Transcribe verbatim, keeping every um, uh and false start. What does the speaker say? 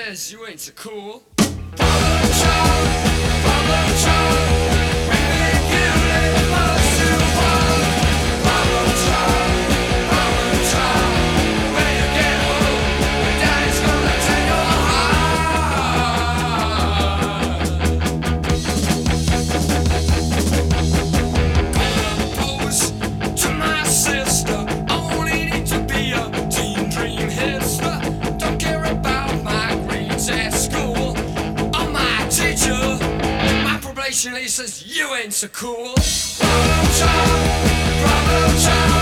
says you ain't so cool. Problem child, problem child, manipulated most too far. Problem child, problem child, when you get home, your daddy's gonna take your heart. Pose to my sister, only need to be a teen dream hipster. Don't care about my grades at school or my teacher. My probation lead says you ain't so cool. Problem child, problem child.